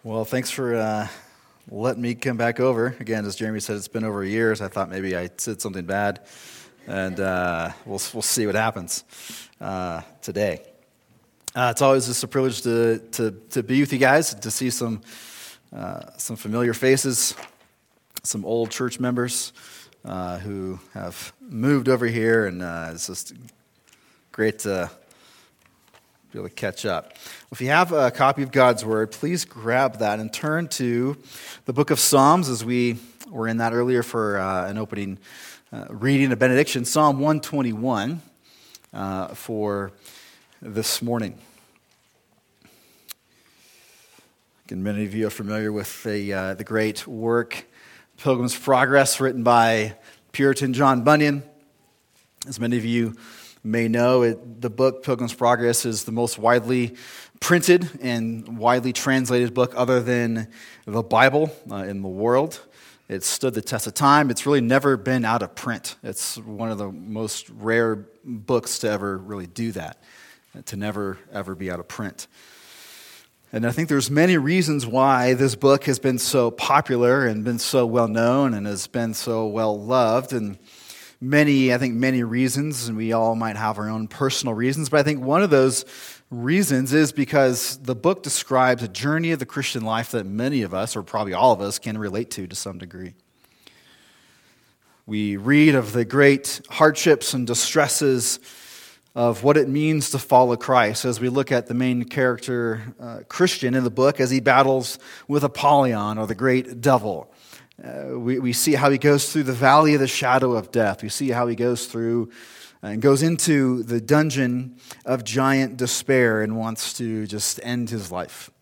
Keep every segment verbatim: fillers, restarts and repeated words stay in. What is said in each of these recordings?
Well, thanks for uh, letting me come back over. Again, as Jeremy said, it's been over years. I thought maybe I said something bad, and uh, we'll we'll see what happens uh, today. Uh, it's always just a privilege to to to be with you guys, to see some uh, some familiar faces, some old church members uh, who have moved over here, and uh, it's just great to be able to catch up. If you have a copy of God's Word, please grab that and turn to the book of Psalms, as we were in that earlier for uh, an opening uh, reading, a benediction, Psalm one twenty-one uh, for this morning. Again, many of you are familiar with the, uh, the great work, Pilgrim's Progress, written by Puritan John Bunyan. As many of you may know, it, the book Pilgrim's Progress is the most widely printed and widely translated book other than the Bible uh, in the world. It's stood the test of time. It's really never been out of print. It's one of the most rare books to ever really do that, to never, ever be out of print. And I think there's many reasons why this book has been so popular and been so well known and has been so well loved, and Many, I think many reasons, and we all might have our own personal reasons, but I think one of those reasons is because the book describes a journey of the Christian life that many of us, or probably all of us, can relate to to some degree. We read of the great hardships and distresses of what it means to follow Christ as we look at the main character, uh, Christian, in the book as he battles with Apollyon, or the great devil. Uh, we, we see how he goes through the valley of the shadow of death. We see how he goes through and goes into the dungeon of giant despair and wants to just end his life.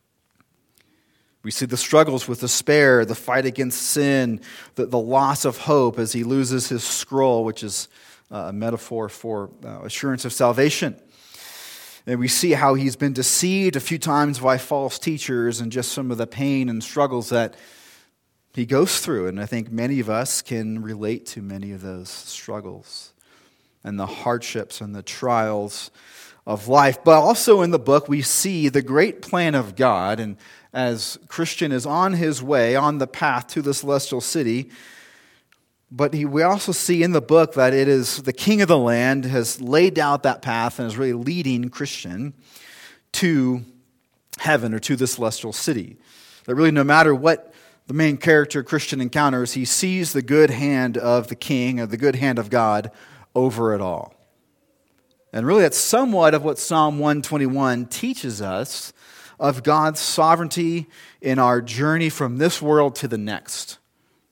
We see the struggles with despair, the fight against sin, the, the loss of hope as he loses his scroll, which is a metaphor for uh, assurance of salvation. And we see how he's been deceived a few times by false teachers and just some of the pain and struggles that he goes through, and I think many of us can relate to many of those struggles and the hardships and the trials of life. But also in the book, we see the great plan of God, and as Christian is on his way, on the path to the celestial city, but he, we also see in the book that it is the king of the land has laid out that path and is really leading Christian to heaven or to the celestial city. That really no matter what the main character Christian encounters, he sees the good hand of the king, or the good hand of God over it all. And really that's somewhat of what Psalm one twenty-one teaches us of God's sovereignty in our journey from this world to the next.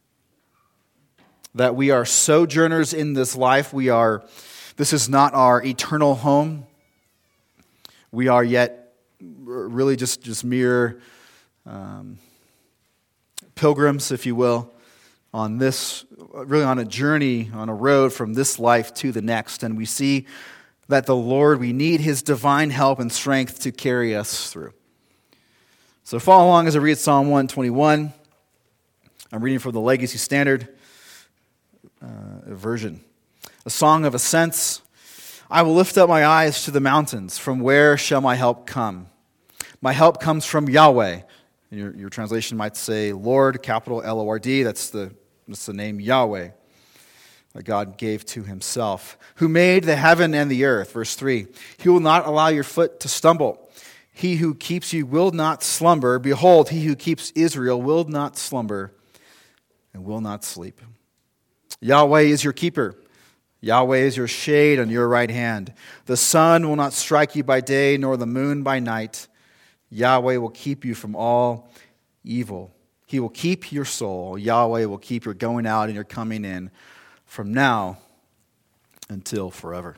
That we are sojourners in this life. We are, this is not our eternal home. We are yet really just, just mere um, pilgrims, if you will, on this, really on a journey, on a road from this life to the next. And we see that the Lord, we need His divine help and strength to carry us through. So follow along as I read Psalm one twenty-one. I'm reading from the Legacy Standard uh, version. A song of ascents. I will lift up my eyes to the mountains. From where shall my help come? My help comes from Yahweh. Your, your translation might say Lord, capital L O R D. That's the, that's the name Yahweh that God gave to Himself. Who made the heaven and the earth. Verse three. He will not allow your foot to stumble. He who keeps you will not slumber. Behold, He who keeps Israel will not slumber and will not sleep. Yahweh is your keeper. Yahweh is your shade on your right hand. The sun will not strike you by day, nor the moon by night. Yahweh will keep you from all evil. He will keep your soul. Yahweh will keep your going out and your coming in from now until forever.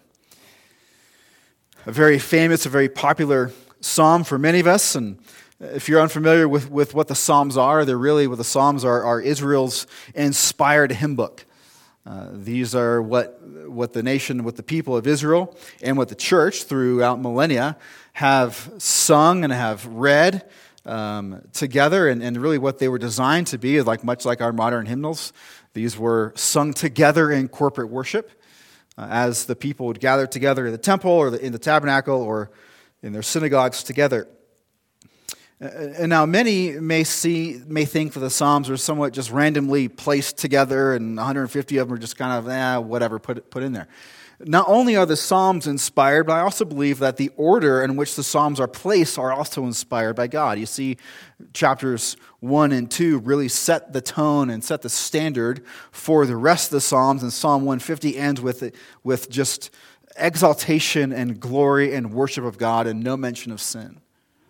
A very famous, a very popular psalm for many of us. And if you're unfamiliar with, with what the Psalms are, they're really what the Psalms are, are Israel's inspired hymn book. Uh, these are what, what the nation, what the people of Israel and what the church throughout millennia have sung and have read um, together, and, and really what they were designed to be is like much like our modern hymnals. These were sung together in corporate worship uh, as the people would gather together in the temple or the, in the tabernacle or in their synagogues together. And now many may see, may think that the Psalms are somewhat just randomly placed together, and one hundred fifty of them are just kind of, eh, whatever, put put in there. Not only are the Psalms inspired, but I also believe that the order in which the Psalms are placed are also inspired by God. You see, chapters one and two really set the tone and set the standard for the rest of the Psalms, and Psalm one fifty ends with, with just exaltation and glory and worship of God and no mention of sin.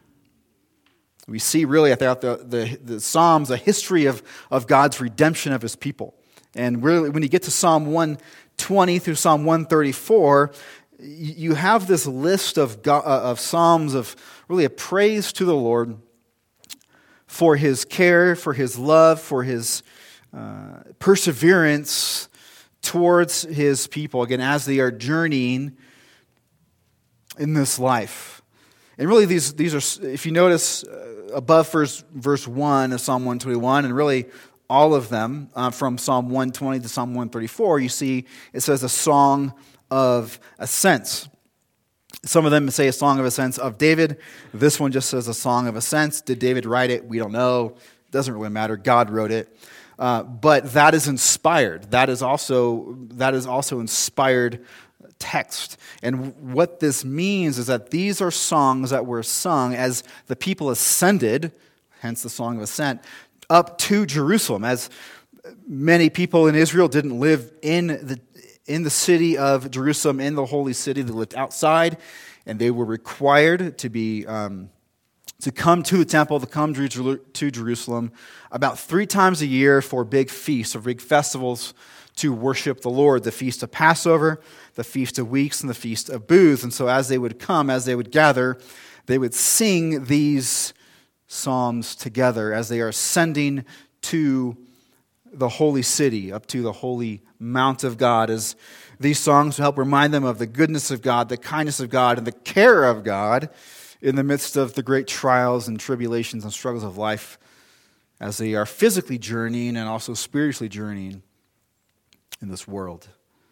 We see really throughout the, the, the Psalms a history of, of God's redemption of his people. And really, when you get to Psalm one twenty through Psalm one thirty-four, you have this list of, God, of Psalms of really a praise to the Lord for his care, for his love, for his uh, perseverance towards his people, again, as they are journeying in this life. And really, these these are, if you notice uh, above first, verse one of Psalm one twenty-one, and really all of them, uh, from Psalm one twenty to Psalm one thirty-four, you see it says a song of ascents. Some of them say a song of ascents of David. This one just says a song of ascents. Did David write it? We don't know. It doesn't really matter. God wrote it. Uh, but that is inspired. That is also that is also inspired text. And what this means is that these are songs that were sung as the people ascended, hence the Song of Ascent, up to Jerusalem. As many people in Israel didn't live in the in the city of Jerusalem, in the holy city. They lived outside, and they were required to be um, to come to the temple, to come to Jerusalem about three times a year for big feasts or big festivals to worship the Lord, the Feast of Passover, the Feast of Weeks, and the Feast of Booths. And so as they would come, as they would gather, they would sing these psalms together as they are ascending to the holy city, up to the holy mount of God, as these songs help remind them of the goodness of God, the kindness of God, and the care of God in the midst of the great trials and tribulations and struggles of life as they are physically journeying and also spiritually journeying in this world.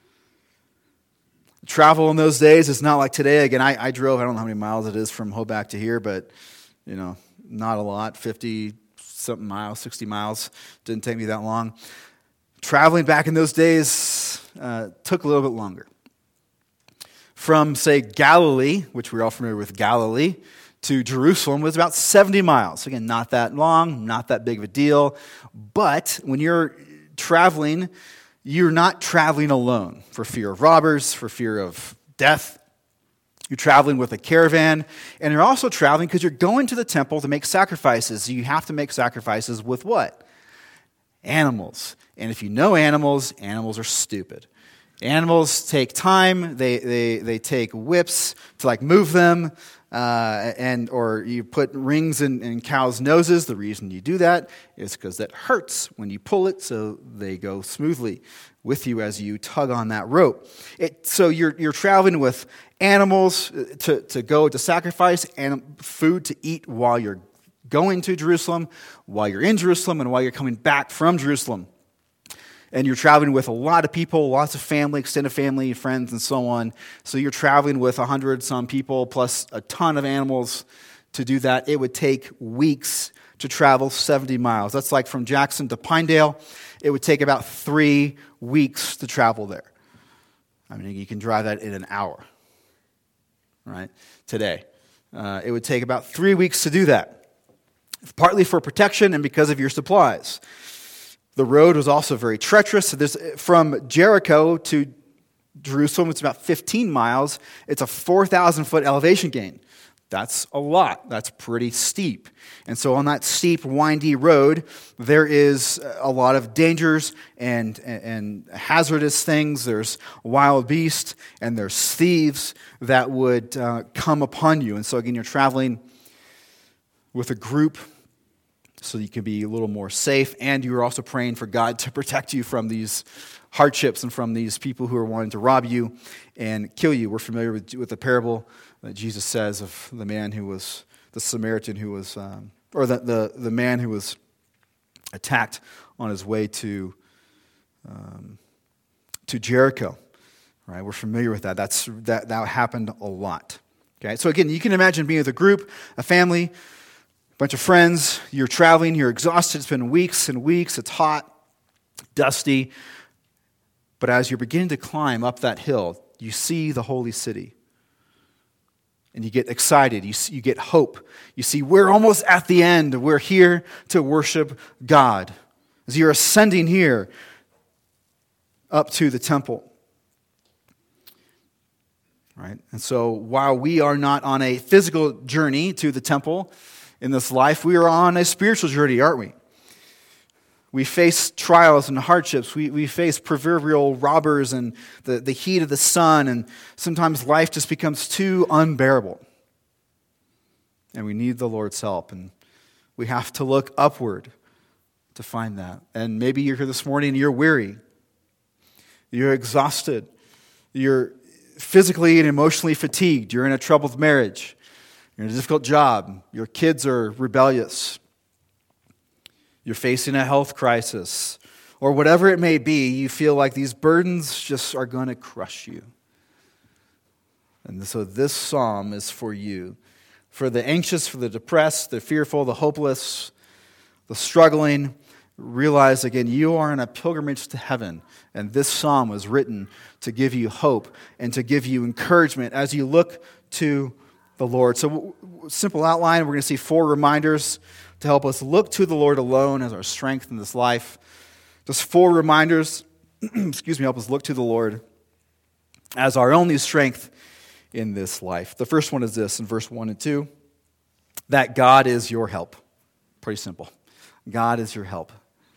Travel in those days is not like today. Again, I, I drove, I don't know how many miles it is from Hoback to here, but, you know, not a lot, fifty-something miles, sixty miles. Didn't take me that long. Traveling back in those days uh, took a little bit longer. From, say, Galilee, which we're all familiar with Galilee, to Jerusalem was about seventy miles. Again, not that long, not that big of a deal. But when you're traveling, you're not traveling alone for fear of robbers, for fear of death. You're traveling with a caravan, and you're also traveling because you're going to the temple to make sacrifices. You have to make sacrifices with what? Animals. And if you know animals, animals are stupid. Animals take time. They they they take whips to like move them, uh, and or you put rings in, in cows' noses. The reason you do that is because that hurts when you pull it, so they go smoothly with you as you tug on that rope. It, so you're you're traveling with animals to, to go to sacrifice, and food to eat while you're going to Jerusalem, while you're in Jerusalem, and while you're coming back from Jerusalem. And you're traveling with a lot of people, lots of family, extended family, friends, and so on. So you're traveling with a hundred some people plus a ton of animals to do that. It would take weeks to travel seventy miles. That's like from Jackson to Pinedale. It would take about three weeks to travel there. I mean, you can drive that in an hour, right, today. Uh, it would take about three weeks to do that, partly for protection and because of your supplies. The road was also very treacherous. So there's, from Jericho to Jerusalem, it's about fifteen miles. It's a four thousand foot elevation gain. That's a lot. That's pretty steep. And so on that steep, windy road, there is a lot of dangers and, and, and hazardous things. There's wild beasts and there's thieves that would uh, come upon you. And so again, you're traveling with a group so you can be a little more safe, and you're also praying for God to protect you from these hardships and from these people who are wanting to rob you and kill you. We're familiar with, with the parable that Jesus says of the man who was, the Samaritan who was, um, or the, the, the man who was attacked on his way to um, to Jericho. Right? We're familiar with that. That's that that happened a lot. Okay, so again, you can imagine being with a group, a family, bunch of friends, you're traveling, you're exhausted, it's been weeks and weeks, it's hot, dusty. But as you're beginning to climb up that hill, you see the holy city. And you get excited, you, see, you get hope. You see, we're almost at the end. We're here to worship God. As you're ascending here up to the temple. Right? And so while we are not on a physical journey to the temple in this life, we are on a spiritual journey, aren't we? We face trials and hardships. We, we face proverbial robbers and the, the heat of the sun, and sometimes life just becomes too unbearable. And we need the Lord's help, and we have to look upward to find that. And maybe you're here this morning and you're weary. You're exhausted. You're physically and emotionally fatigued. You're in a troubled marriage. You're in a difficult job. Your kids are rebellious. You're facing a health crisis. Or whatever it may be, you feel like these burdens just are going to crush you. And so this psalm is for you. For the anxious, for the depressed, the fearful, the hopeless, the struggling. Realize again, you are on a pilgrimage to heaven. And this psalm was written to give you hope and to give you encouragement as you look to the Lord. So, simple outline, we're going to see four reminders to help us look to the Lord alone as our strength in this life. Just four reminders, excuse me, help us look to the Lord as our only strength in this life. The first one is this, in verse one and two, that God is your help. Pretty simple. God is your help.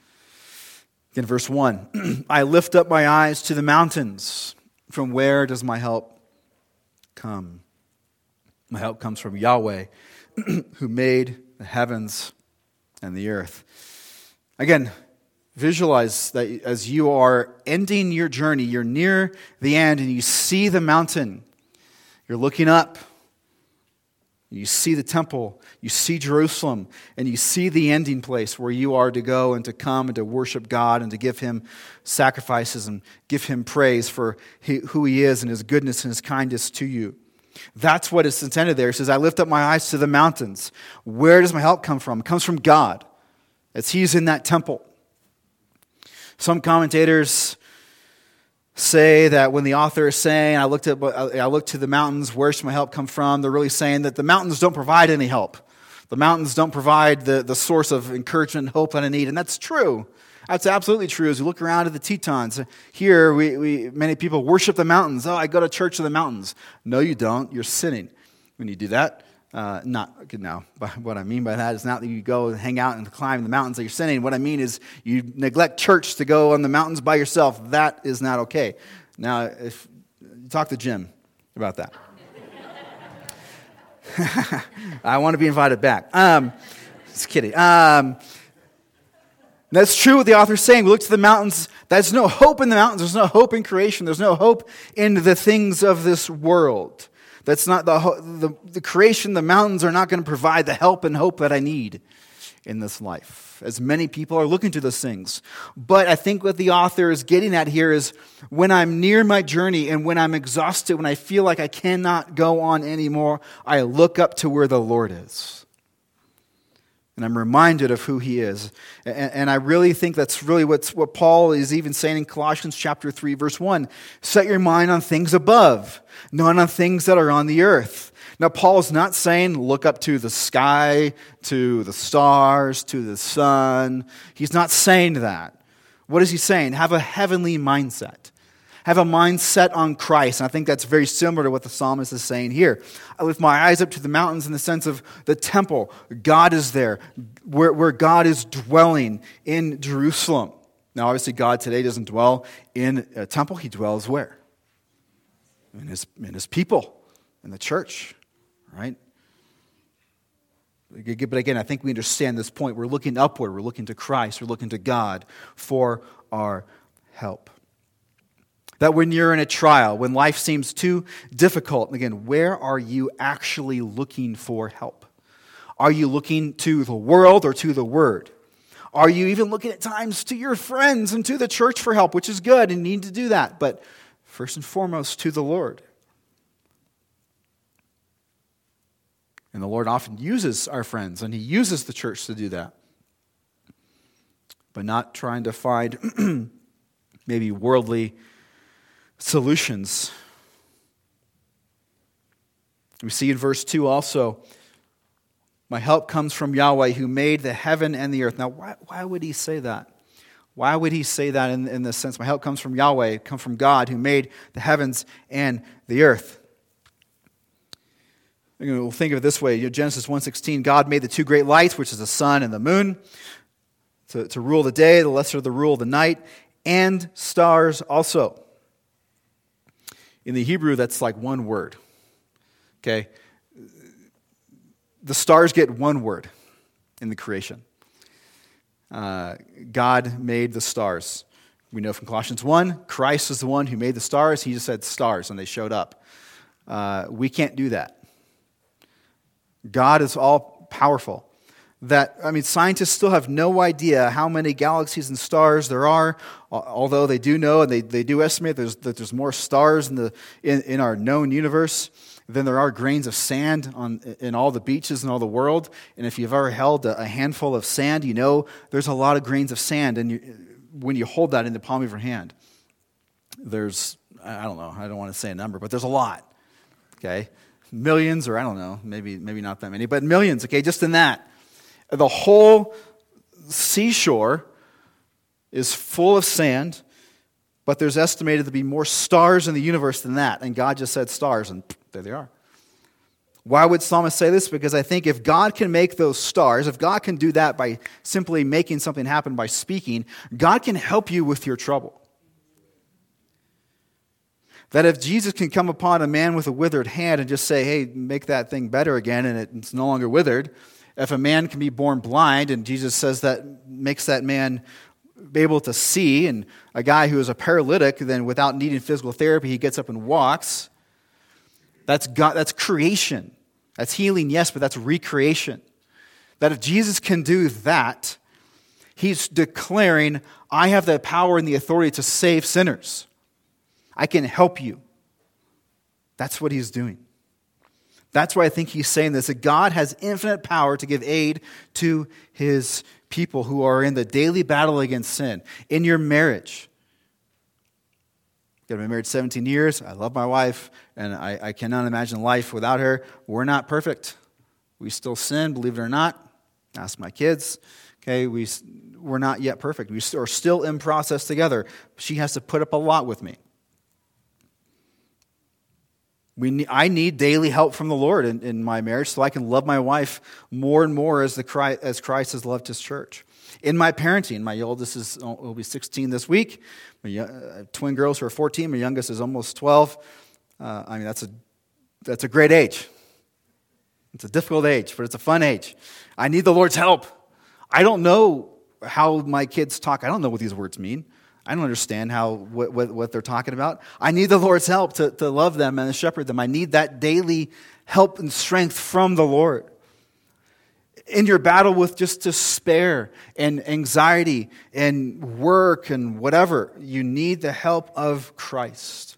In verse one, I lift up my eyes to the mountains. From where does my help come? My help comes from Yahweh, who made the heavens and the earth. Again, visualize that as you are ending your journey, you're near the end and you see the mountain. You're looking up. You see the temple, you see Jerusalem, and you see the ending place where you are to go and to come and to worship God and to give Him sacrifices and give Him praise for who He is and His goodness and His kindness to you. That's what is intended there. It says, I lift up my eyes to the mountains. Where does my help come from? It comes from God, as He's in that temple. Some commentators say that when the author is saying, I looked at, I looked to the mountains, where should my help come from? They're really saying that the mountains don't provide any help. The mountains don't provide the, the source of encouragement and hope that I need. And that's true. That's absolutely true. As we look around at the Tetons, here we, we many people worship the mountains. Oh, I go to church in the mountains. No, you don't. You're sinning when you do that. Uh, not no. What I mean by that is not that you go and hang out and climb the mountains that you're sinning. What I mean is you neglect church to go on the mountains by yourself. That is not okay. Now, if talk to Jim about that. I want to be invited back. Um, just kidding. Um, that's true what the author's saying. We look to the mountains. There's no hope in the mountains. There's no hope in creation. There's no hope in the things of this world. That's not the, the the creation, the mountains are not going to provide the help and hope that I need in this life, as many people are looking to those things. But I think what the author is getting at here is when I'm near my journey and when I'm exhausted, when I feel like I cannot go on anymore, I look up to where the Lord is. And I'm reminded of who He is. And, and I really think that's really what's, what Paul is even saying in Colossians chapter three, verse one. Set your mind on things above, not on things that are on the earth. Now, Paul is not saying look up to the sky, to the stars, to the sun. He's not saying that. What is he saying? Have a heavenly mindset. Have a mindset on Christ. And I think that's very similar to what the psalmist is saying here. I lift my eyes up to the mountains in the sense of the temple. God is there, where, where God is dwelling in Jerusalem. Now, obviously, God today doesn't dwell in a temple. He dwells where? In his, in his people, in the church, right? But again, I think we understand this point. We're looking upward. We're looking to Christ. We're looking to God for our help. That when you're in a trial, when life seems too difficult, again, where are you actually looking for help? Are you looking to the world or to the Word? Are you even looking at times to your friends and to the church for help, which is good and you need to do that, but first and foremost to the Lord. And the Lord often uses our friends, and he uses the church to do that. But not trying to find maybe worldly solutions. We see in verse two also, my help comes from Yahweh who made the heaven and the earth. Now, why, why would he say that? Why would he say that in, in this sense? My help comes from Yahweh, it comes from God who made the heavens and the earth. We'll think of it this way. Genesis one sixteen, God made the two great lights, which is the sun and the moon, to, to rule the day, the lesser the rule of the night, and stars also. In the Hebrew, that's like one word. Okay? The stars get one word in the creation. Uh, God made the stars. We know from Colossians one, Christ is the one who made the stars. He just said stars, and they showed up. Uh, we can't do that. God is all powerful. That, I mean, scientists still have no idea how many galaxies and stars there are, although they do know, and they, they do estimate there's, that there's more stars in, the, in, in our known universe than there are grains of sand on in all the beaches in all the world. And if you've ever held a, a handful of sand, you know there's a lot of grains of sand. And you, when you hold that in the palm of your hand, there's, I don't know, I don't want to say a number, but there's a lot, okay? Millions, or I don't know, maybe maybe not that many, but millions, okay, just in that. The whole seashore is full of sand, but there's estimated to be more stars in the universe than that. And God just said stars, and there they are. Why would Psalmist say this? Because I think if God can make those stars, if God can do that by simply making something happen by speaking, God can help you with your trouble. That if Jesus can come upon a man with a withered hand and just say, hey, make that thing better again, and it's no longer withered. If a man can be born blind, and Jesus says that makes that man be able to see, and a guy who is a paralytic, then without needing physical therapy, he gets up and walks. That's God, that's creation. That's healing, yes, but that's recreation. That if Jesus can do that, he's declaring, I have the power and the authority to save sinners. I can help you. That's what he's doing. That's why I think he's saying this, that God has infinite power to give aid to his people who are in the daily battle against sin. In your marriage. I've been married seventeen years. I love my wife, and I, I cannot imagine life without her. We're not perfect. We still sin, believe it or not. Ask my kids. Okay, we, we're not yet perfect. We are still in process together. She has to put up a lot with me. We need, I need daily help from the Lord in, in my marriage so I can love my wife more and more as, the Christ, as Christ has loved his church. In my parenting, my oldest is will be sixteen this week. My uh, twin girls who are fourteen. My youngest is almost twelve. Uh, I mean, that's a that's a great age. It's a difficult age, but it's a fun age. I need the Lord's help. I don't know how my kids talk. I don't know what these words mean. I don't understand how what, what, what they're talking about. I need the Lord's help to, to love them and to shepherd them. I need that daily help and strength from the Lord. In your battle with just despair and anxiety and work and whatever, you need the help of Christ.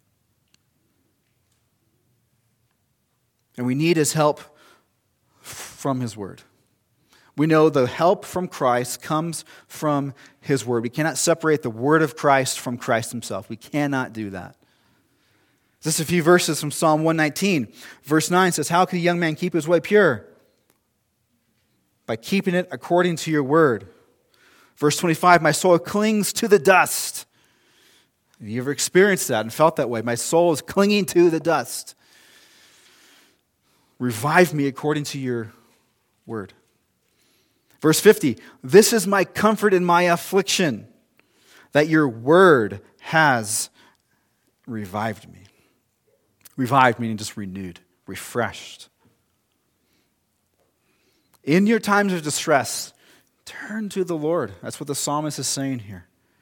And we need his help from his word. We know the help from Christ comes from his word. We cannot separate the word of Christ from Christ himself. We cannot do that. Just a few verses from Psalm one nineteen. Verse nine says, how can a young man keep his way pure? By keeping it according to your word. Verse twenty-five, my soul clings to the dust. Have you ever experienced that and felt that way? My soul is clinging to the dust. Revive me according to your word. Verse fifty, this is my comfort in my affliction, that your word has revived me. Revived meaning just renewed, refreshed. In your times of distress, turn to the Lord. That's what the psalmist is saying here.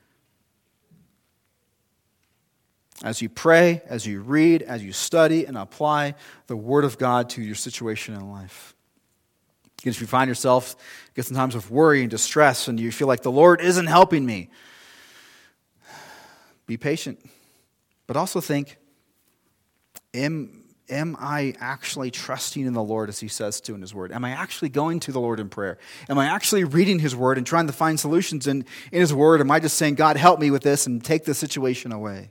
As you pray, as you read, as you study and apply the word of God to your situation in life. If you find yourself get some times of worry and distress and you feel like the Lord isn't helping me, be patient. But also think, am, am I actually trusting in the Lord as he says to in his word? Am I actually going to the Lord in prayer? Am I actually reading his word and trying to find solutions in, in his word? Am I just saying, God, help me with this and take the situation away?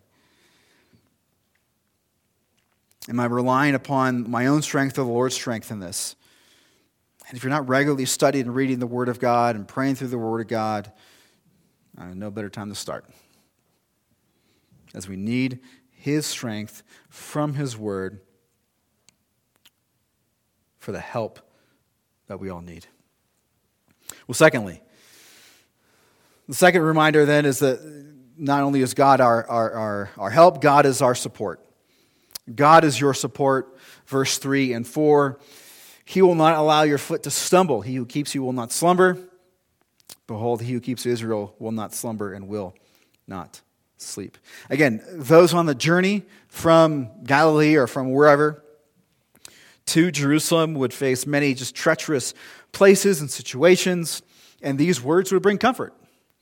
Am I relying upon my own strength or the Lord's strength in this? And if you're not regularly studying and reading the word of God and praying through the word of God, uh, no better time to start. As we need his strength from his word for the help that we all need. Well, secondly, the second reminder then is that not only is God our, our, our, our help, God is our support. God is your support, verse three and four. He will not allow your foot to stumble. He who keeps you will not slumber. Behold, he who keeps Israel will not slumber and will not sleep. Again, those on the journey from Galilee or from wherever to Jerusalem would face many just treacherous places and situations, and these words would bring comfort.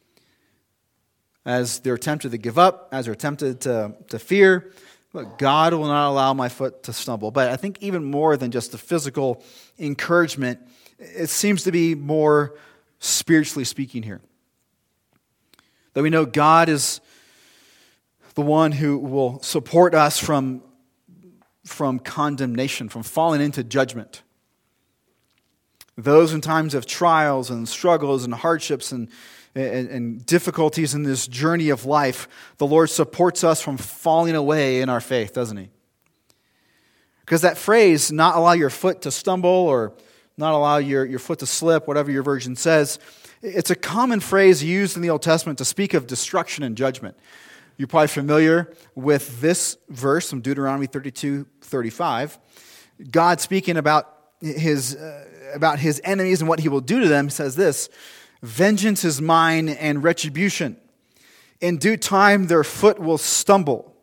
As they're tempted to give up, as they're tempted to, to fear, look, God will not allow my foot to stumble. But I think even more than just the physical encouragement, it seems to be more spiritually speaking here. That we know God is the one who will support us from, from condemnation, from falling into judgment. Those in times of trials and struggles and hardships and, and, and difficulties in this journey of life, the Lord supports us from falling away in our faith, doesn't he? Because that phrase, not allow your foot to stumble or not allow your, your foot to slip, whatever your version says, it's a common phrase used in the Old Testament to speak of destruction and judgment. You're probably familiar with this verse from Deuteronomy thirty-two thirty-five. God speaking about his, uh, about his enemies and what he will do to them says this, vengeance is mine and retribution. In due time their foot will stumble.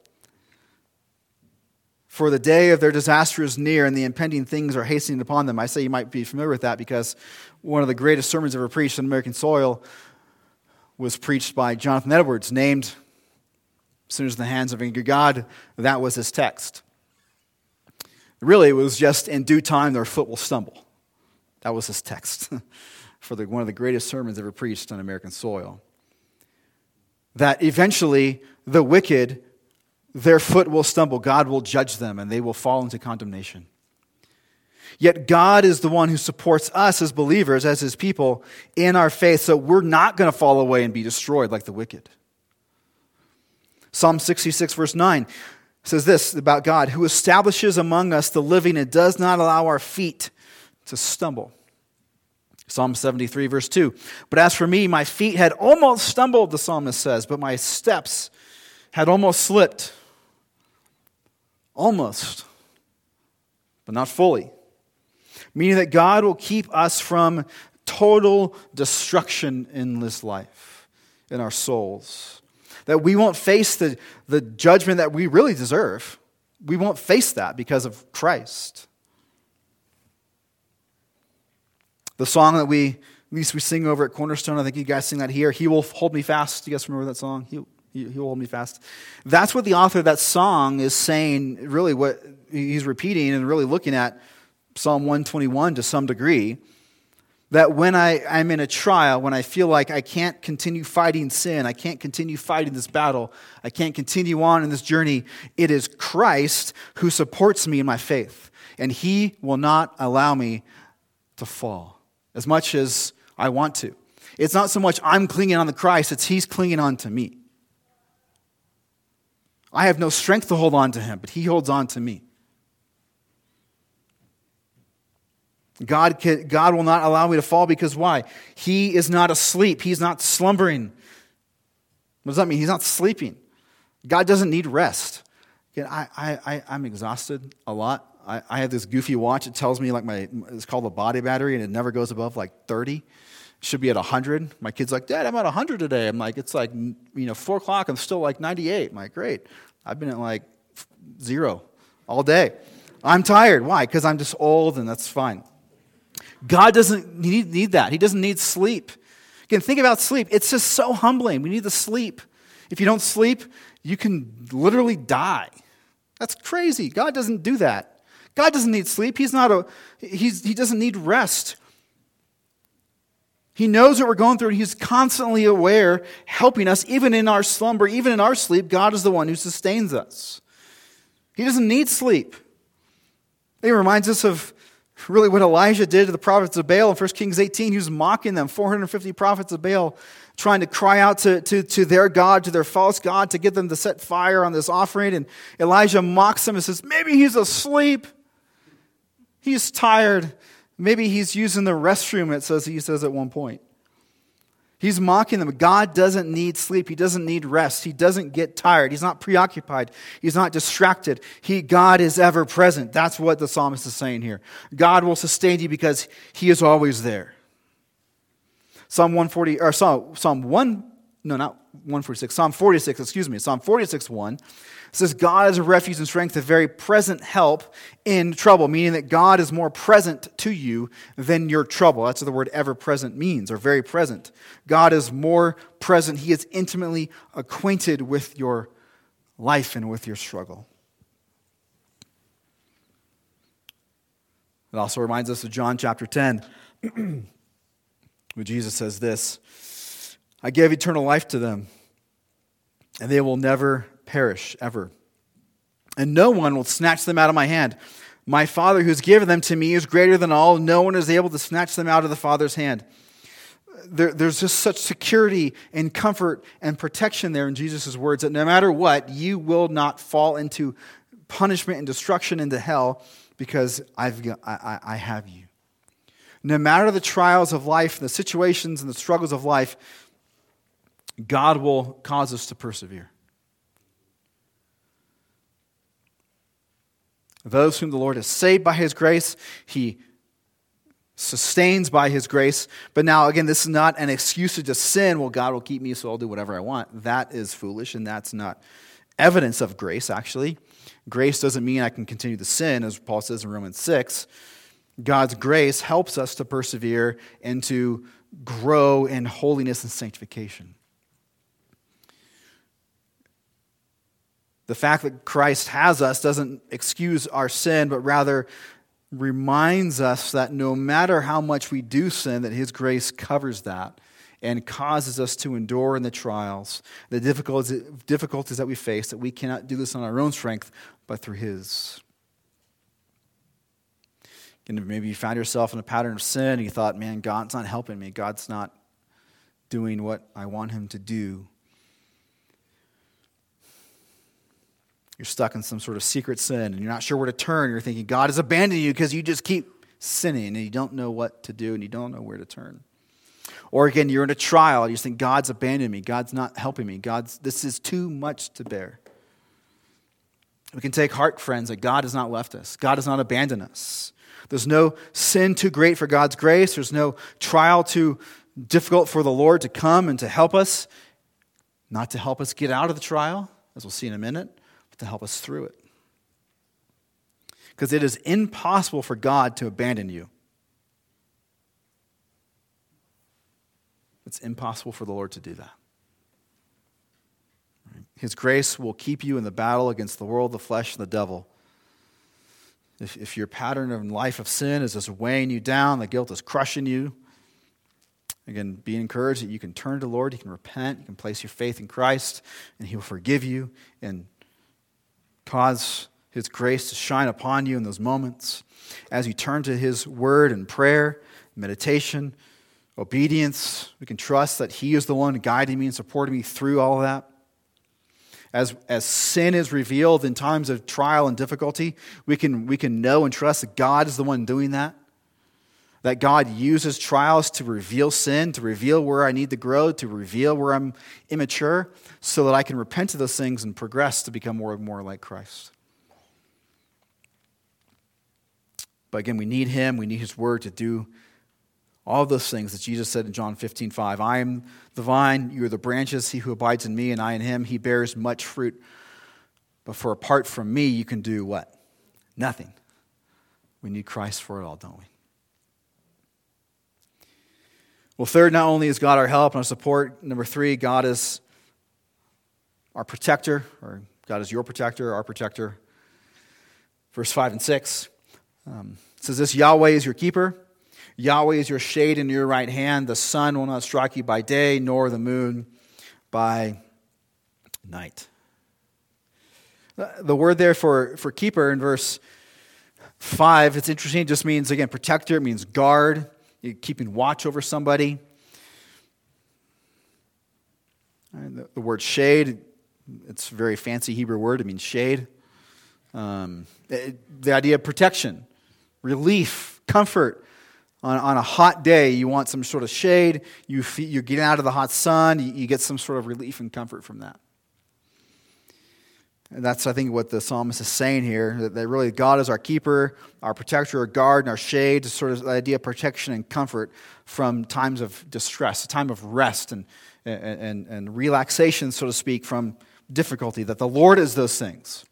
For the day of their disaster is near and the impending things are hastening upon them. I say you might be familiar with that because one of the greatest sermons ever preached on American soil was preached by Jonathan Edwards, named Sinners in the Hands of a Good God. That was his text. Really, it was just in due time their foot will stumble. That was his text for the, one of the greatest sermons ever preached on American soil. That eventually the wicked, their foot will stumble. God will judge them and they will fall into condemnation. Yet God is the one who supports us as believers, as his people, in our faith, so we're not going to fall away and be destroyed like the wicked. Psalm sixty-six verse nine says this about God, who establishes among us the living and does not allow our feet to stumble. Psalm seventy-three verse two, but as for me, my feet had almost stumbled, the psalmist says, but my steps had almost slipped. Almost, but not fully. Meaning that God will keep us from total destruction in this life, in our souls. That we won't face the, the judgment that we really deserve. We won't face that because of Christ. The song that we, at least we sing over at Cornerstone, I think you guys sing that here, He Will Hold Me Fast. Do you guys remember that song? He, he, he will hold me fast. That's what the author of that song is saying, really what he's repeating and really looking at Psalm one twenty-one to some degree. That when I, I'm in a trial, when I feel like I can't continue fighting sin, I can't continue fighting this battle, I can't continue on in this journey, it is Christ who supports me in my faith. And He will not allow me to fall as much as I want to. It's not so much I'm clinging on to Christ, it's He's clinging on to me. I have no strength to hold on to Him, but He holds on to me. God can, God will not allow me to fall because why? He is not asleep. He's not slumbering. What does that mean? He's not sleeping. God doesn't need rest. Again, I, I, I'm exhausted a lot. I, I have this goofy watch. It tells me like my, it's called the body battery, and it never goes above like thirty. It should be at one hundred. My kid's like, Dad, I'm at one hundred today. I'm like, it's like, you know, four o'clock. I'm still like ninety-eight. I'm like, great. I've been at like zero all day. I'm tired. Why? Because I'm just old, and that's fine. God doesn't need, need that. He doesn't need sleep. Again, think about sleep. It's just so humbling. We need to sleep. If you don't sleep, you can literally die. That's crazy. God doesn't do that. God doesn't need sleep. He's not a, he's, he doesn't need rest. He knows what we're going through, and he's constantly aware, helping us, even in our slumber, even in our sleep. God is the one who sustains us. He doesn't need sleep. It reminds us of really what Elijah did to the prophets of Baal in First Kings eighteen. He was mocking them, four hundred fifty prophets of Baal, trying to cry out to, to, to their God, to their false God, to get them to set fire on this offering. And Elijah mocks them and says, maybe he's asleep. He's tired. Maybe he's using the restroom, it says he says at one point. He's mocking them. God doesn't need sleep. He doesn't need rest. He doesn't get tired. He's not preoccupied. He's not distracted. He, God is ever present. That's what the psalmist is saying here. God will sustain you because he is always there. Psalm one forty, or Psalm, Psalm one, no, not one forty-six, Psalm forty-six, excuse me, Psalm forty-six one says, God is a refuge and strength, a very present help in trouble, meaning that God is more present to you than your trouble. That's what the word ever present means, or very present. God is more present. He is intimately acquainted with your life and with your struggle. It also reminds us of John chapter ten, where Jesus says this, I gave eternal life to them, and they will never perish, ever. And no one will snatch them out of my hand. My Father who has given them to me is greater than all. No one is able to snatch them out of the Father's hand. There, there's just such security and comfort and protection there in Jesus' words that no matter what, you will not fall into punishment and destruction into hell because I've got, I, I have you. No matter the trials of life, the situations and the struggles of life, God will cause us to persevere. Those whom the Lord has saved by his grace, he sustains by his grace. But now, again, this is not an excuse to just sin. Well, God will keep me, so I'll do whatever I want. That is foolish, and that's not evidence of grace, actually. Grace doesn't mean I can continue to sin, as Paul says in Romans six. God's grace helps us to persevere and to grow in holiness and sanctification. The fact that Christ has us doesn't excuse our sin, but rather reminds us that no matter how much we do sin, that his grace covers that and causes us to endure in the trials, the difficulties, difficulties that we face, that we cannot do this on our own strength, but through his. And maybe you found yourself in a pattern of sin and you thought, man, God's not helping me. God's not doing what I want him to do. You're stuck in some sort of secret sin and you're not sure where to turn. You're thinking God has abandoned you because you just keep sinning and you don't know what to do and you don't know where to turn. Or again, you're in a trial and you just think God's abandoned me. God's not helping me. God's this is too much to bear. We can take heart, friends, that God has not left us. God has not abandoned us. There's no sin too great for God's grace. There's no trial too difficult for the Lord to come and to help us. Not to help us get out of the trial, as we'll see in a minute, to help us through it. Because it is impossible for God to abandon you. It's impossible for the Lord to do that. His grace will keep you in the battle against the world, the flesh, and the devil. If, if your pattern of life of sin is just weighing you down, the guilt is crushing you, again, be encouraged that you can turn to the Lord, you can repent, you can place your faith in Christ, and he will forgive you and cause his grace to shine upon you in those moments. As you turn to his word and prayer, meditation, obedience, we can trust that he is the one guiding me and supporting me through all of that. As, as sin is revealed in times of trial and difficulty, we can, we can know and trust that God is the one doing that. That God uses trials to reveal sin, to reveal where I need to grow, to reveal where I'm immature, so that I can repent of those things and progress to become more and more like Christ. But again, we need him, we need his word to do all of those things that Jesus said in John fifteen five. I am the vine, you are the branches, he who abides in me and I in him, he bears much fruit. But for apart from me, you can do what? Nothing. We need Christ for it all, don't we? Well, third, not only is God our help and our support, number three, God is our protector, or God is your protector, our protector. Verse five and six, Um, it says this, Yahweh is your keeper. Yahweh is your shade in your right hand. The sun will not strike you by day, nor the moon by night. The word there for, for keeper in verse five, it's interesting. It just means, again, protector. It means guard. You're keeping watch over somebody. And the, the word shade, it's a very fancy Hebrew word. It means shade. Um, it, the idea of protection, relief, comfort. On, on a hot day, you want some sort of shade. You fe- you're getting out of the hot sun. You, you get some sort of relief and comfort from that. And that's, I think, what the psalmist is saying here, that, that really God is our keeper, our protector, our guard, and our shade, sort of the idea of protection and comfort from times of distress, a time of rest and, and, and, and relaxation, so to speak, from difficulty, that the Lord is those things.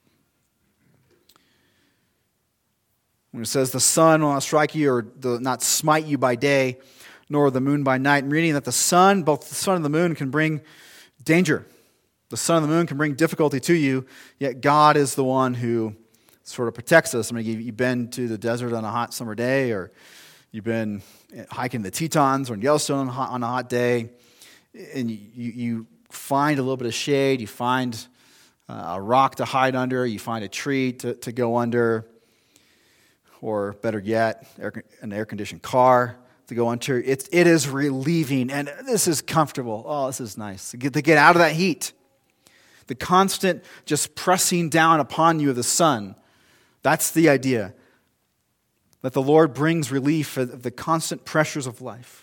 When it says the sun will not strike you or the, not smite you by day, nor the moon by night, I'm reading that the sun, both the sun and the moon, can bring danger. The sun and the moon can bring difficulty to you, yet God is the one who sort of protects us. I mean, you've been to the desert on a hot summer day, or you've been hiking the Tetons or in Yellowstone on a hot, on a hot day, and you, you find a little bit of shade, you find a rock to hide under, you find a tree to, to go under, or better yet, air, an air-conditioned car to go under. It, it is relieving, and this is comfortable. Oh, this is nice. To get, to get out of that heat. The constant just pressing down upon you of the sun. That's the idea. That the Lord brings relief of the constant pressures of life.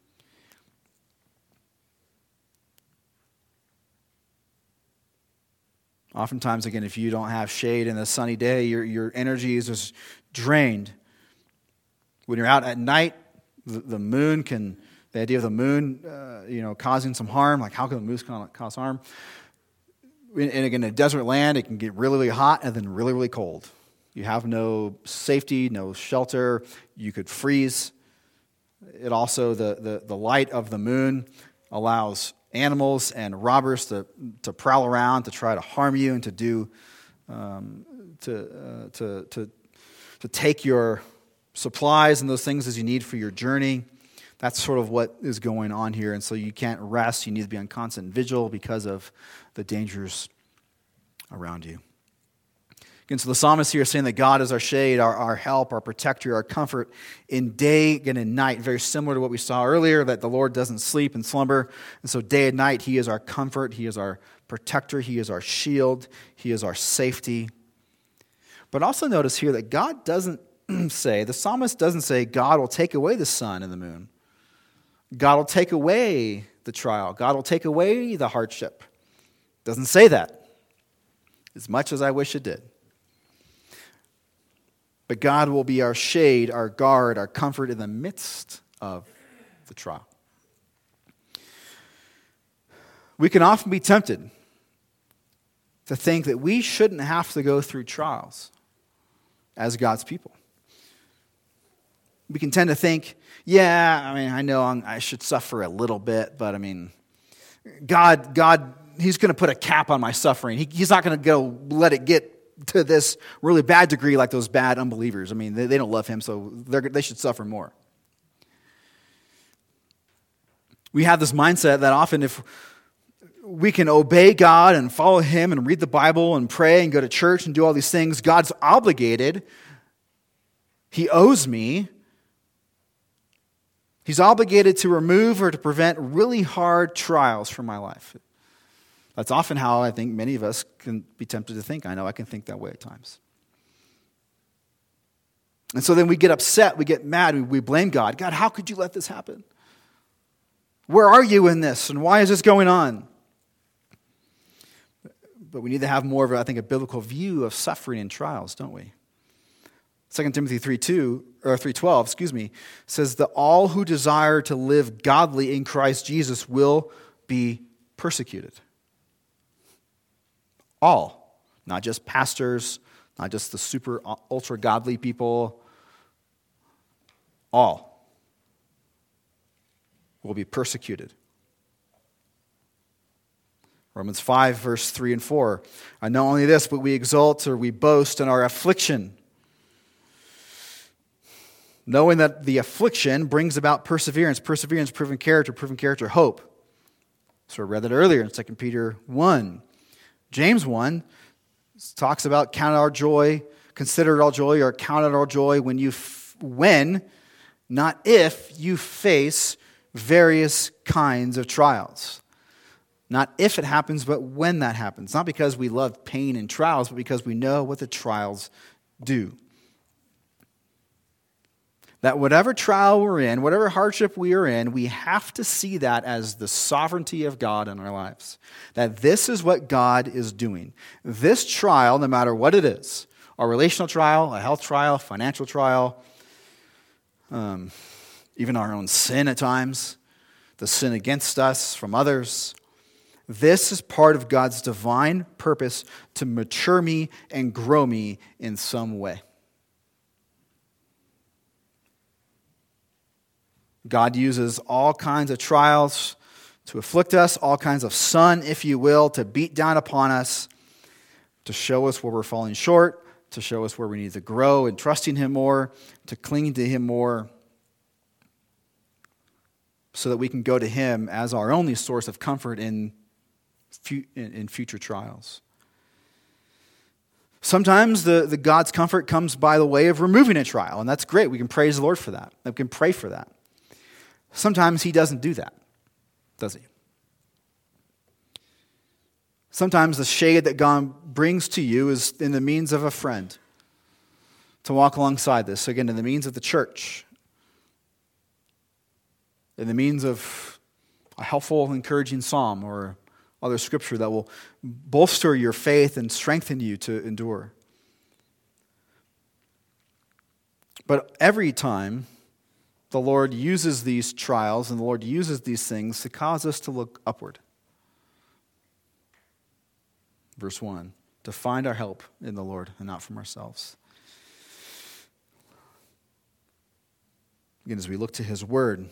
Oftentimes, again, if you don't have shade in a sunny day, your, your energy is just drained. When you're out at night, the, the moon can, the idea of the moon, uh, you know, causing some harm, like how can the moon cause harm? And again, in a desert land, it can get really, really hot and then really, really cold. You have no safety, no shelter. You could freeze. It also, the, the, the light of the moon allows animals and robbers to, to prowl around, to try to harm you and to do, um, to, uh, to, to, to take your supplies and those things as you need for your journey. That's sort of what is going on here. And so you can't rest. You need to be on constant vigil because of the dangers around you. Again, so the psalmist here is saying that God is our shade, our, our help, our protector, our comfort in day and in night. Very similar to what we saw earlier, that the Lord doesn't sleep and slumber. And so day and night, He is our comfort. He is our protector. He is our shield. He is our safety. But also notice here that God doesn't say, the psalmist doesn't say God will take away the sun and the moon. God will take away the trial. God will take away the hardship. Doesn't say that, as much as I wish it did. But God will be our shade, our guard, our comfort in the midst of the trial. We can often be tempted to think that we shouldn't have to go through trials as God's people. We can tend to think, yeah, I mean, I know I'm, I should suffer a little bit, but I mean, God, God, He's going to put a cap on my suffering. He, he's not going to go let it get to this really bad degree like those bad unbelievers. I mean, they, they don't love Him, so they should suffer more. We have this mindset that often if we can obey God and follow Him and read the Bible and pray and go to church and do all these things, God's obligated. He owes me. He's obligated to remove or to prevent really hard trials from my life. That's often how I think many of us can be tempted to think. I know I can think that way at times. And so then we get upset, we get mad, we, we blame God. God, how could you let this happen? Where are you in this? And why is this going on? But we need to have more of, I think, a biblical view of suffering and trials, don't we? Second Timothy three two, or three twelve, excuse me, says that all who desire to live godly in Christ Jesus will be persecuted. All. Not just pastors, not just the super ultra godly people. All will be persecuted. Romans five, verse three and four. And not only this, but we exult or we boast in our affliction. knowing that the affliction brings about perseverance, perseverance, proven character, proven character, hope. So I read that earlier in Second Peter one. James one talks about count it all joy, consider it all joy, or count it all joy when you, f- when, not if, you face various kinds of trials. Not if it happens, but when that happens. Not because we love pain and trials, but because we know what the trials do. That whatever trial we're in, whatever hardship we are in, we have to see that as the sovereignty of God in our lives. That this is what God is doing. This trial, no matter what it is, a relational trial, a health trial, financial trial, um, even our own sin at times, the sin against us from others, this is part of God's divine purpose to mature me and grow me in some way. God uses all kinds of trials to afflict us, all kinds of sun, if you will, to beat down upon us, to show us where we're falling short, to show us where we need to grow in trusting Him more, to cling to Him more, so that we can go to Him as our only source of comfort in, in future trials. Sometimes the, the God's comfort comes by the way of removing a trial, and that's great. We can praise the Lord for that. We can pray for that. Sometimes He doesn't do that, does He? Sometimes the shade that God brings to you is in the means of a friend to walk alongside this. Again, in the means of the church, in the means of a helpful, encouraging psalm or other scripture that will bolster your faith and strengthen you to endure. But every time the Lord uses these trials and the Lord uses these things to cause us to look upward. Verse one, to find our help in the Lord and not from ourselves. Again, as we look to His Word,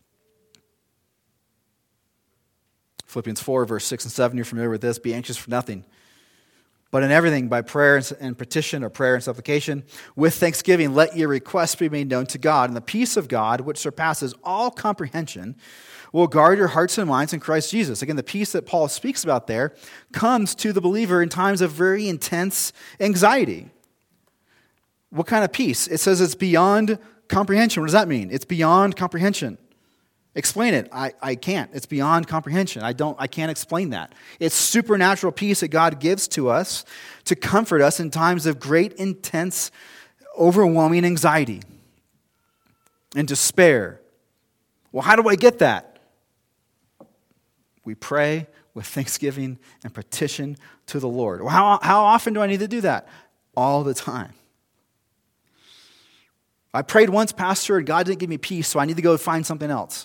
Philippians four, verse six and seven, you're familiar with this. Be anxious for nothing, but in everything, by prayer and petition or prayer and supplication, with thanksgiving, let your requests be made known to God. And the peace of God, which surpasses all comprehension, will guard your hearts and minds in Christ Jesus. Again, the peace that Paul speaks about there comes to the believer in times of very intense anxiety. What kind of peace? It says it's beyond comprehension. What does that mean? It's beyond comprehension. Explain it. I, I can't. It's beyond comprehension. I don't. I can't explain that. It's supernatural peace that God gives to us to comfort us in times of great, intense, overwhelming anxiety and despair. Well, how do I get that? We pray with thanksgiving and petition to the Lord. Well, how, how often do I need to do that? All the time. I prayed once, Pastor, and God didn't give me peace, so I need to go find something else.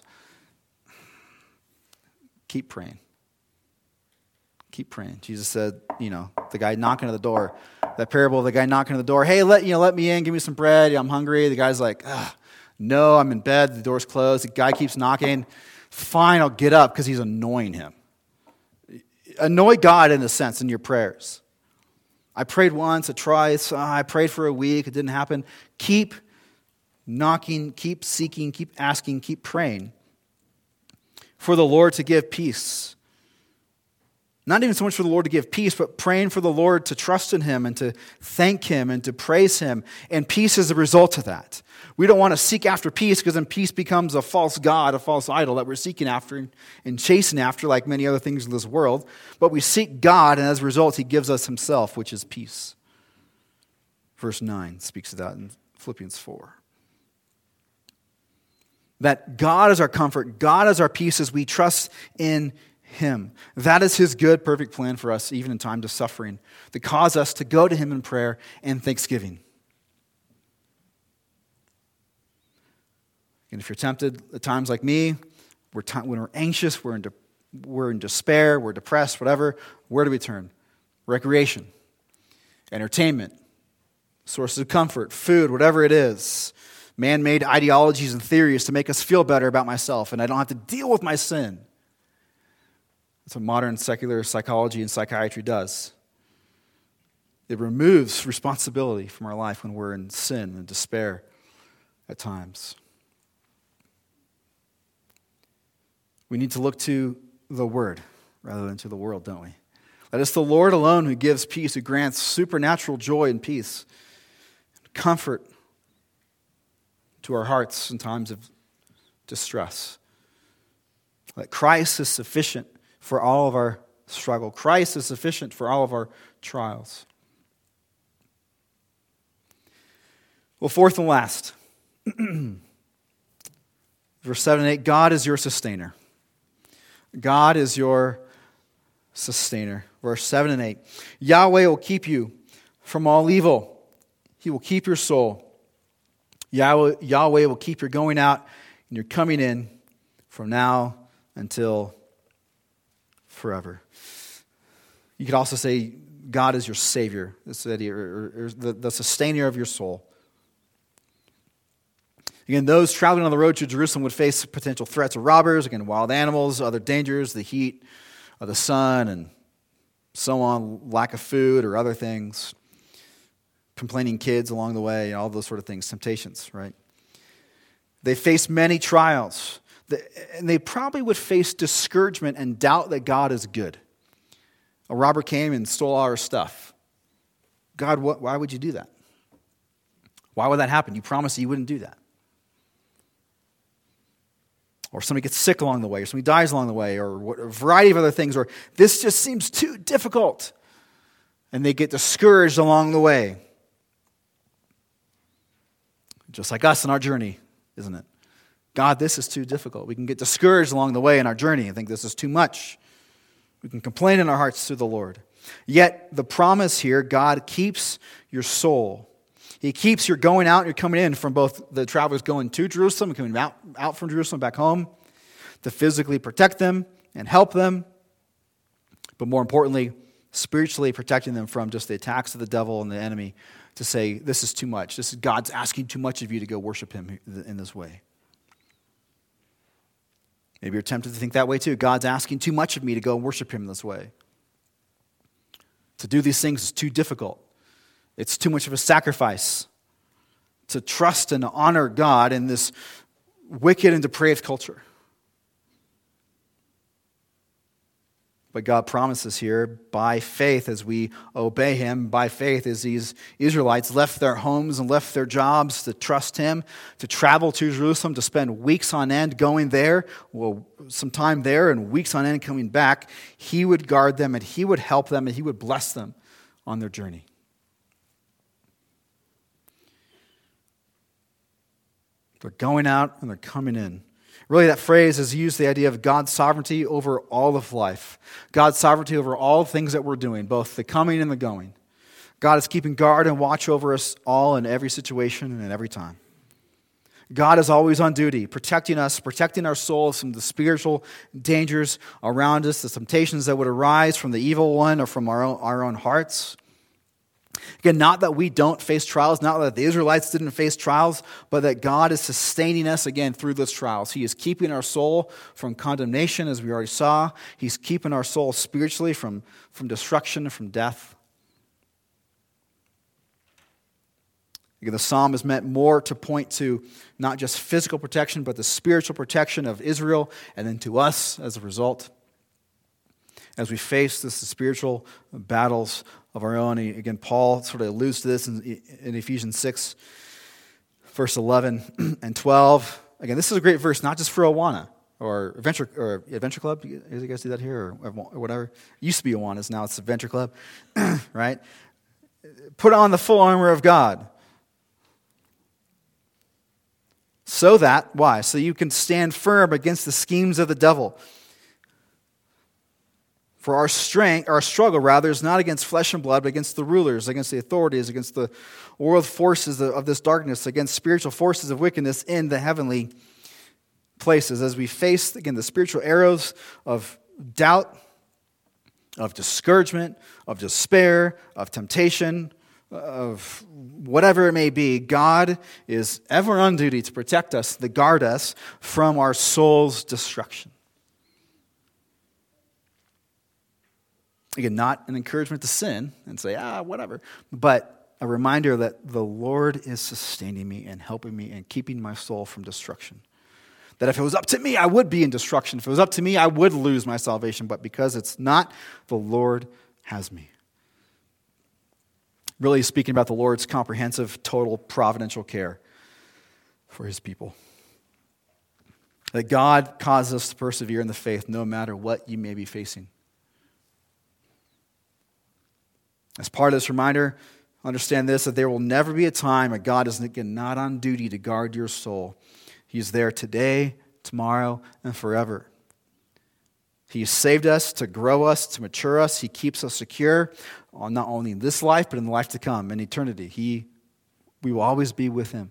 Keep praying. Keep praying. Jesus said, you know, the guy knocking at the door, that parable of the guy knocking at the door, hey, let you know, let me in, give me some bread, I'm hungry. The guy's like, no, I'm in bed, the door's closed. The guy keeps knocking. Fine, I'll get up because he's annoying him. Annoy God in a sense in your prayers. I prayed once, I tried, I prayed for a week, it didn't happen. Keep knocking, keep seeking, keep asking, keep praying for the Lord to give peace. Not even so much for the Lord to give peace, but praying for the Lord to trust in Him and to thank Him and to praise Him. And peace is the result of that. We don't want to seek after peace because then peace becomes a false god, a false idol that we're seeking after and chasing after like many other things in this world. But we seek God, and as a result, He gives us Himself, which is peace. Verse nine speaks of that in Philippians four. That God is our comfort, God is our peace as we trust in Him. That is His good, perfect plan for us, even in times of suffering, to cause us to go to Him in prayer and thanksgiving. And if you're tempted at times like me, we're t- when we're anxious, we're in, de- we're in despair, we're depressed, whatever, where do we turn? Recreation, entertainment, sources of comfort, food, whatever it is. Man-made ideologies and theories to make us feel better about myself, and I don't have to deal with my sin. That's what modern secular psychology and psychiatry does. It removes responsibility from our life when we're in sin and despair. at times. We need to look to the Word rather than to the world, don't we? That it's the Lord alone who gives peace, who grants supernatural joy and peace, comfort to our hearts in times of distress. That Christ is sufficient for all of our struggle. Christ is sufficient for all of our trials. Well, fourth and last, verse seven and eight, God is your sustainer. God is your sustainer. Verse seven and eight, Yahweh will keep you from all evil. He will keep your soul. Yahweh, Yahweh will keep your going out and your coming in from now until forever. You could also say God is your Savior, this idea, or, or, or the, the sustainer of your soul. Again, those traveling on the road to Jerusalem would face potential threats of robbers, again, wild animals, other dangers, the heat of the sun, and so on, lack of food or other things, complaining kids along the way, all those sort of things, temptations, right? They face many trials, and they probably would face discouragement and doubt that God is good. A robber came and stole all our stuff. God, what, why would you do that? Why would that happen? You promised you wouldn't do that. Or somebody gets sick along the way, or somebody dies along the way, or a variety of other things, or this just seems too difficult. And they get discouraged along the way. Just like us in our journey, isn't it? God, this is too difficult. We can get discouraged along the way in our journey and think this is too much. We can complain in our hearts to the Lord. Yet the promise here, God keeps your soul. He keeps your going out and your coming in from both the travelers going to Jerusalem and coming out, out from Jerusalem back home to physically protect them and help them. But more importantly, spiritually protecting them from just the attacks of the devil and the enemy to say, this is too much. This is God's asking too much of you to go worship him in this way. Maybe you're tempted to think that way too. God's asking too much of me to go and worship him this way. To do these things is too difficult. It's too much of a sacrifice to trust and honor God in this wicked and depraved culture. But God promises here, by faith, as we obey him, by faith, as these Israelites left their homes and left their jobs to trust him, to travel to Jerusalem, to spend weeks on end going there, well, some time there and weeks on end coming back, he would guard them and he would help them and he would bless them on their journey. They're going out and they're coming in. Really, that phrase is used the idea of God's sovereignty over all of life. God's sovereignty over all things that we're doing, both the coming and the going. God is keeping guard and watch over us all in every situation and at every time. God is always on duty, protecting us, protecting our souls from the spiritual dangers around us, the temptations that would arise from the evil one or from our own, our own hearts. Again, not that we don't face trials, not that the Israelites didn't face trials, but that God is sustaining us, again, through those trials. He is keeping our soul from condemnation, as we already saw. He's keeping our soul spiritually from, from destruction, from death. Again, the psalm is meant more to point to not just physical protection, but the spiritual protection of Israel, and then to us as a result. As we face this the spiritual battles of our own. Again, Paul sort of alludes to this in, in Ephesians six, verse eleven and twelve. Again, this is a great verse, not just for Awana or Adventure or Adventure Club. Do you guys do that here or, or whatever? It used to be Awana's, now it's Adventure Club, right? Put on the full armor of God. So that, why? So you can stand firm against the schemes of the devil. For our strength, our struggle, rather, is not against flesh and blood, but against the rulers, against the authorities, against the world forces of this darkness, against spiritual forces of wickedness in the heavenly places. As we face, again, the spiritual arrows of doubt, of discouragement, of despair, of temptation, of whatever it may be, God is ever on duty to protect us, to guard us from our soul's destruction. Again, not an encouragement to sin and say, ah, whatever. But a reminder that the Lord is sustaining me and helping me and keeping my soul from destruction. That if it was up to me, I would be in destruction. If it was up to me, I would lose my salvation. But because it's not, the Lord has me. Really speaking about the Lord's comprehensive, total, providential care for his people. That God causes us to persevere in the faith no matter what you may be facing. As part of this reminder, understand this, that there will never be a time that God is not on duty to guard your soul. He's there today, tomorrow, and forever. He has saved us to grow us, to mature us. He keeps us secure, not only in this life, but in the life to come, in eternity. He, we will always be with him.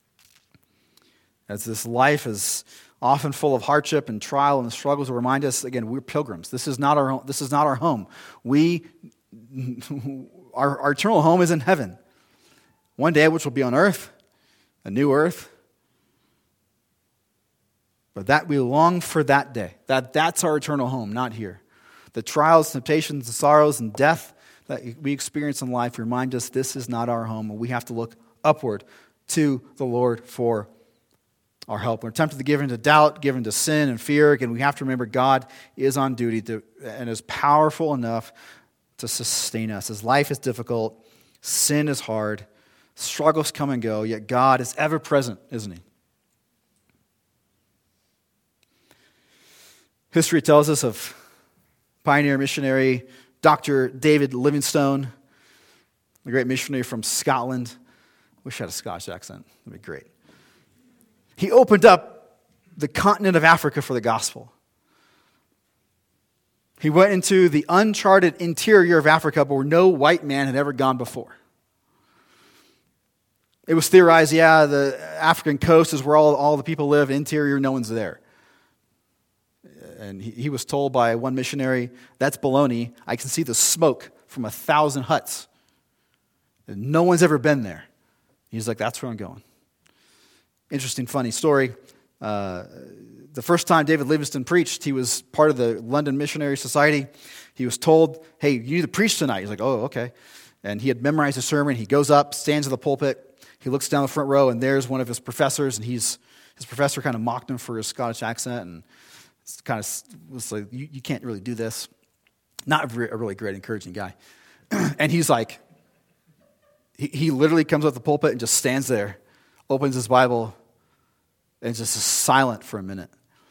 As this life is often full of hardship and trial and struggles, will remind us, again, we're pilgrims. This is not our, this is not our home. We, our, our eternal home is in heaven. One day, which will be on earth, a new earth. But that we long for that day. That that's our eternal home, not here. The trials, temptations, and sorrows, and death that we experience in life remind us this is not our home, and we have to look upward to the Lord for our help. We're tempted to give in to doubt, give in to sin and fear. Again, we have to remember God is on duty to, and is powerful enough to sustain us. As life is difficult, sin is hard, struggles come and go, yet God is ever present, isn't he? History tells us of pioneer missionary Doctor David Livingstone, the great missionary from Scotland. Wish I had a Scottish accent. That'd be great. He opened up the continent of Africa for the gospel. He went into the uncharted interior of Africa where no white man had ever gone before. It was theorized, yeah, the African coast is where all, all the people live. Interior, no one's there. And he, he was told by one missionary, that's baloney. I can see the smoke from a thousand huts. And no one's ever been there. He's like, that's where I'm going. Interesting, funny story. Uh, the first time David Livingstone preached, he was part of the London Missionary Society. He was told, hey, you need to preach tonight. He's like, oh, okay. And he had memorized a sermon. He goes up, stands at the pulpit. He looks down the front row, and there's one of his professors. And he's his professor kind of mocked him for his Scottish accent. And it's kind of was like, you, you can't really do this. Not a really great, encouraging guy. And he's like, he, he literally comes up the pulpit and just stands there, opens his Bible, and just is silent for a minute.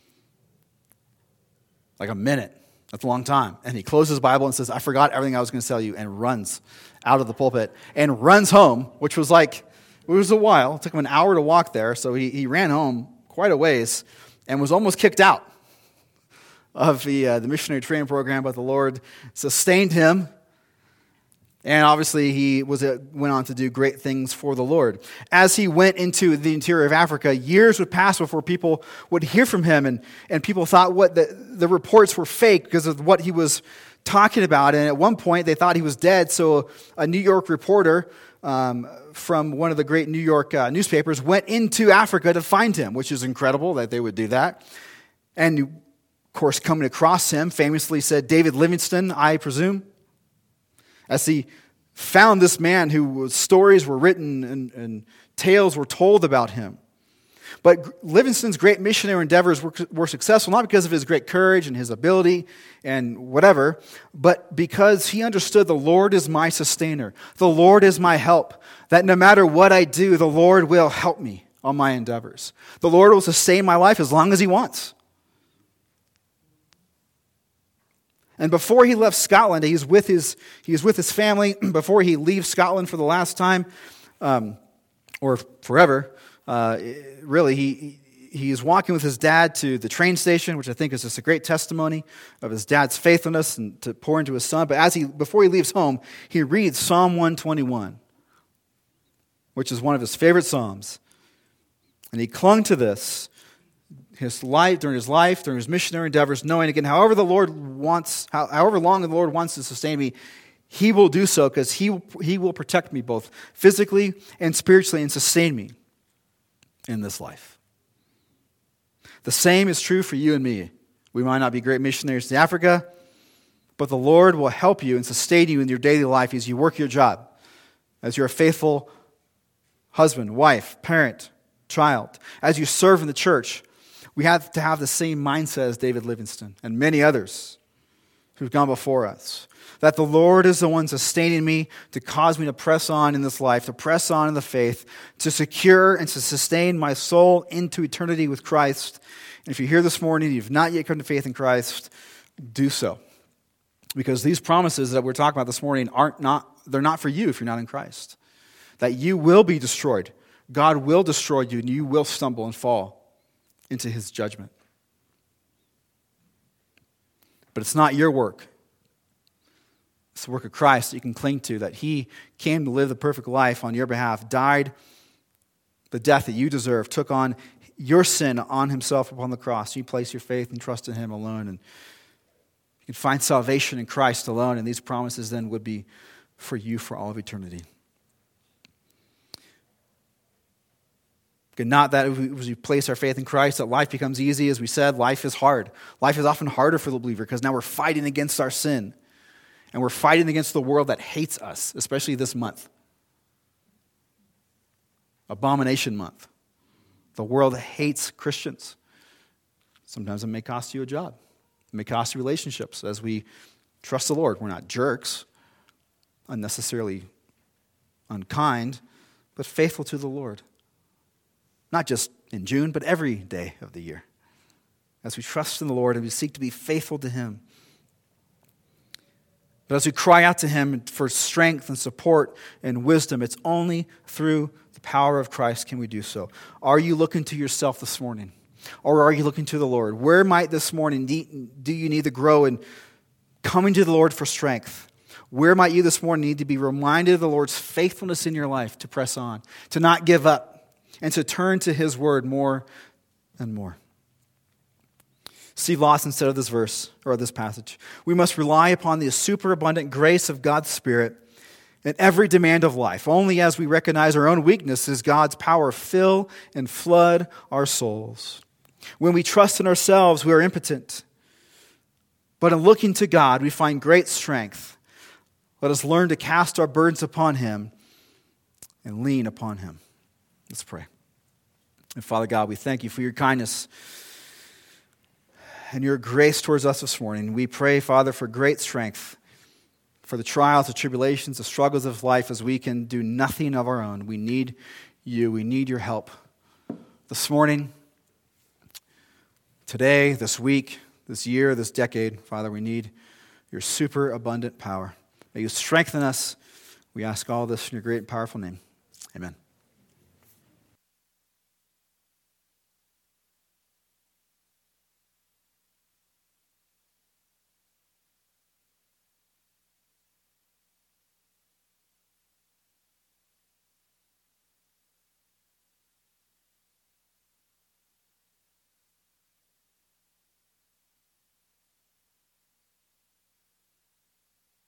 Like a minute. That's a long time. And he closes his Bible and says, I forgot everything I was going to tell you, and runs out of the pulpit and runs home, which was like, it was a while. It took him an hour to walk there, so he, he ran home quite a ways and was almost kicked out of the uh, the missionary training program, but the Lord sustained him, and obviously he was uh, went on to do great things for the Lord. As he went into the interior of Africa, years would pass before people would hear from him, and, and people thought what the, the reports were fake because of what he was talking about. And at one point, they thought he was dead, so a New York reporter um, from one of the great New York uh, newspapers went into Africa to find him, which is incredible that they would do that. And of course, coming across him, famously said, David Livingstone, I presume. As he found this man who stories were written and, and tales were told about him. But Livingstone's great missionary endeavors were, were successful, not because of his great courage and his ability and whatever, but because he understood the Lord is my sustainer. The Lord is my help. That no matter what I do, the Lord will help me on my endeavors. The Lord will sustain my life as long as he wants. And before he left Scotland, he's with his he's with his family. Before he leaves Scotland for the last time, um, or forever, uh, really, he he's walking with his dad to the train station, which I think is just a great testimony of his dad's faithfulness and to pour into his son. But as he before he leaves home, he reads Psalm one twenty-one, which is one of his favorite psalms, and he clung to this. His life, during his life, during his missionary endeavors, knowing again, however the Lord wants, however long the Lord wants to sustain me, he will do so because he, he will protect me both physically and spiritually and sustain me in this life. The same is true for you and me. We might not be great missionaries to Africa, but the Lord will help you and sustain you in your daily life as you work your job, as you're a faithful husband, wife, parent, child, as you serve in the church, we have to have the same mindset as David Livingstone and many others who've gone before us. That the Lord is the one sustaining me to cause me to press on in this life, to press on in the faith, to secure and to sustain my soul into eternity with Christ. And if you're here this morning and you've not yet come to faith in Christ, do so. Because these promises that we're talking about this morning aren't not, they're not for you if you're not in Christ. That you will be destroyed. God will destroy you and you will stumble and fall into his judgment. But it's not your work. It's the work of Christ that you can cling to, that he came to live the perfect life on your behalf, died the death that you deserve, took on your sin on himself upon the cross. You place your faith and trust in him alone, and you can find salvation in Christ alone, and these promises then would be for you for all of eternity. Not that as we place our faith in Christ, that life becomes easy. As we said, life is hard. Life is often harder for the believer because now we're fighting against our sin. And we're fighting against the world that hates us, especially this month. Abomination month. The world hates Christians. Sometimes it may cost you a job. It may cost you relationships as we trust the Lord. We're not jerks, unnecessarily unkind, but faithful to the Lord. Not just in June, but every day of the year. As we trust in the Lord and we seek to be faithful to him. But as we cry out to him for strength and support and wisdom, it's only through the power of Christ can we do so. Are you looking to yourself this morning? Or are you looking to the Lord? Where might this morning need, do you need to grow in coming to the Lord for strength? Where might you this morning need to be reminded of the Lord's faithfulness in your life to press on, to not give up, and to turn to his word more and more? Steve Lawson said of this verse, or this passage, we must rely upon the superabundant grace of God's Spirit in every demand of life. Only as we recognize our own weakness does God's power fill and flood our souls. When we trust in ourselves, we are impotent. But in looking to God, we find great strength. Let us learn to cast our burdens upon him and lean upon him. Let's pray. And Father God, we thank you for your kindness and your grace towards us this morning. We pray, Father, for great strength for the trials, the tribulations, the struggles of life as we can do nothing of our own. We need you. We need your help. This morning, today, this week, this year, this decade, Father, we need your super abundant power. May you strengthen us. We ask all this in your great and powerful name. Amen.